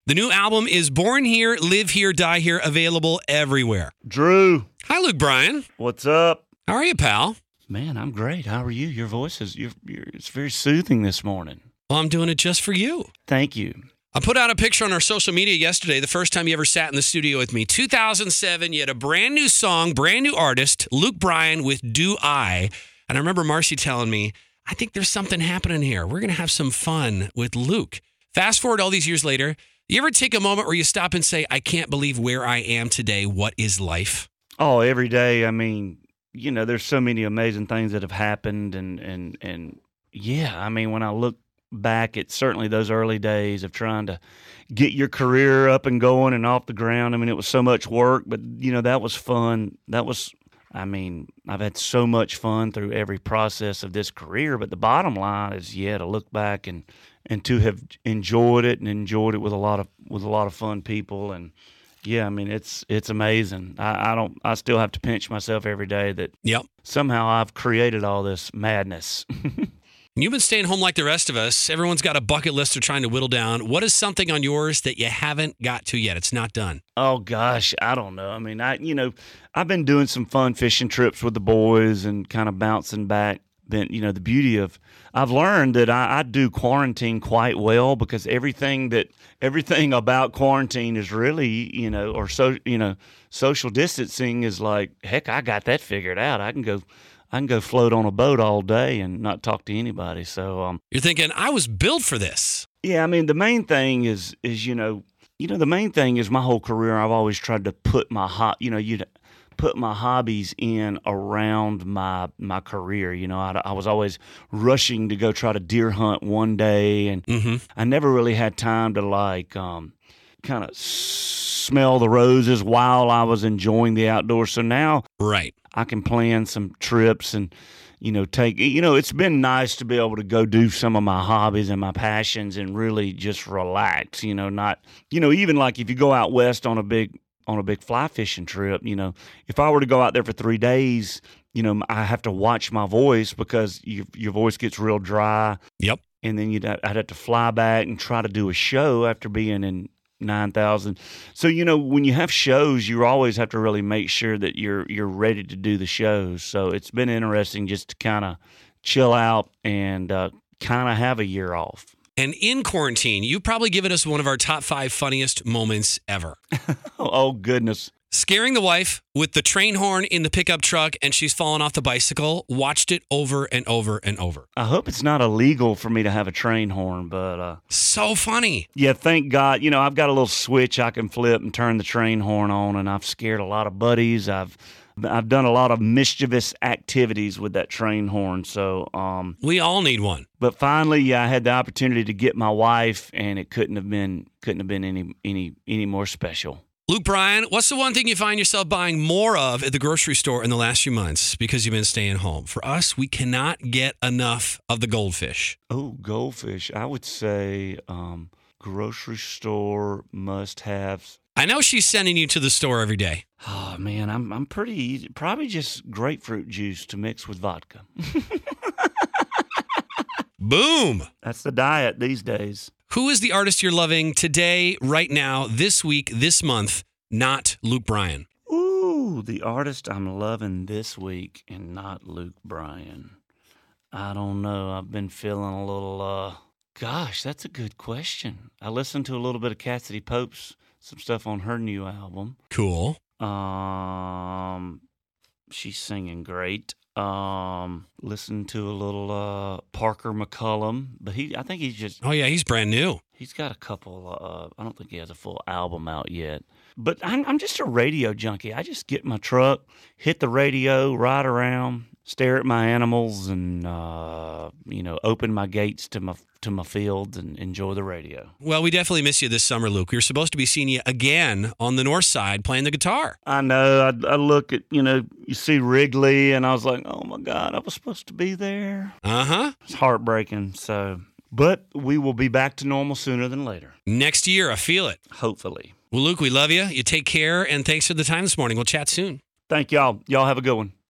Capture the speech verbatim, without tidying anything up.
The new album is Born Here, Live Here, Die Here, available everywhere. Drew. Hi, Luke Bryan. What's up? How are you, pal? Man, I'm great. How are you? Your voice is you're, you're, it's very soothing this morning. Well, I'm doing it just for you. Thank you. I put out a picture on our social media yesterday, the first time you ever sat in the studio with me. two thousand seven, you had a brand new song, brand new artist, Luke Bryan with Do I. And I remember Marcy telling me, I think there's something happening here. We're going to have some fun with Luke. Fast forward all these years later, you ever take a moment where you stop and say, I can't believe where I am today. What is life? Oh, every day. I mean, you know, there's so many amazing things that have happened. And, and, and yeah, I mean, when I look back at certainly those early days of trying to get your career up and going and off the ground. I mean, it was so much work, but, you know, that was fun. That was, I mean, I've had so much fun through every process of this career. But the bottom line is, yeah, to look back and, and to have enjoyed it and enjoyed it with a lot of with a lot of fun people. And yeah, I mean, it's it's amazing. I, I don't. I still have to pinch myself every day that yep. somehow I've created all this madness. You've been staying home like the rest of us. Everyone's got a bucket list they're trying to whittle down. What is something on yours that you haven't got to yet? It's not done. Oh, gosh, I don't know. I mean, I you know, I've been doing some fun fishing trips with the boys and kind of bouncing back. Then, you know, the beauty of, I've learned that I, I do quarantine quite well because everything that, everything about quarantine is really, you know, or so, you know, social distancing is like, heck, I got that figured out. I can go I can go float on a boat all day and not talk to anybody. So um, you're thinking, I was built for this. Yeah, I mean, the main thing is, is you know, you know, the main thing is my whole career, I've always tried to put my hot, you know, you put my hobbies in around my my career. You know, I, I was always rushing to go try to deer hunt one day, and mm-hmm. I never really had time to like um, kind of smell the roses while I was enjoying the outdoors. So now, right. I can plan some trips and, you know, take, you know, it's been nice to be able to go do some of my hobbies and my passions and really just relax, you know, not, you know, even like if you go out west on a big, on a big fly fishing trip, you know, if I were to go out there for three days, you know, I have to watch my voice because your, your voice gets real dry. Yep. And then you'd, I'd have to fly back and try to do a show after being in nine thousand. So, you know, when you have shows, you always have to really make sure that you're you're ready to do the shows. So it's been interesting just to kind of chill out and uh, kind of have a year off. And in quarantine, you've probably given us one of our top five funniest moments ever. Oh, goodness. Scaring the wife with the train horn in the pickup truck and she's fallen off the bicycle. Watched it over and over and over. I hope it's not illegal for me to have a train horn, but... Uh, so funny. Yeah, thank God. You know, I've got a little switch I can flip and turn the train horn on, and I've scared a lot of buddies. I've I've done a lot of mischievous activities with that train horn, so... Um, we all need one. But finally, yeah, I had the opportunity to get my wife, and it couldn't have been couldn't have been any any any more special. Luke Bryan, what's the one thing you find yourself buying more of at the grocery store in the last few months because you've been staying home? For us, we cannot get enough of the goldfish. Oh, goldfish. I would say um, grocery store must-haves. I know she's sending you to the store every day. Oh, man, I'm I'm pretty easy. Probably just grapefruit juice to mix with vodka. Boom. That's the diet these days. Who is the artist you're loving today, right now, this week, this month, not Luke Bryan? Ooh, the artist I'm loving this week and not Luke Bryan. I don't know. I've been feeling a little, uh, gosh, that's a good question. I listened to a little bit of Cassidy Pope's, some stuff on her new album. Cool. Um, she's singing great. Um, listen to a little uh, Parker McCullum, but he, I think he's just. Oh yeah, he's brand new. He's got a couple. Uh, I don't think he has a full album out yet. But I'm, I'm just a radio junkie. I just get in my truck, hit the radio, ride around, stare at my animals, and uh, you know, open my gates to my to my fields and enjoy the radio. Well, we definitely miss you this summer, Luke. We were supposed to be seeing you again on the north side playing the guitar. I know. I, I look at, you know, you see Wrigley, and I was like, oh, my God, I was supposed to be there. Uh-huh. It's heartbreaking, so. But we will be back to normal sooner than later. Next year, I feel it. Hopefully. Well, Luke, we love you. You take care, and thanks for the time this morning. We'll chat soon. Thank y'all. Y'all have a good one.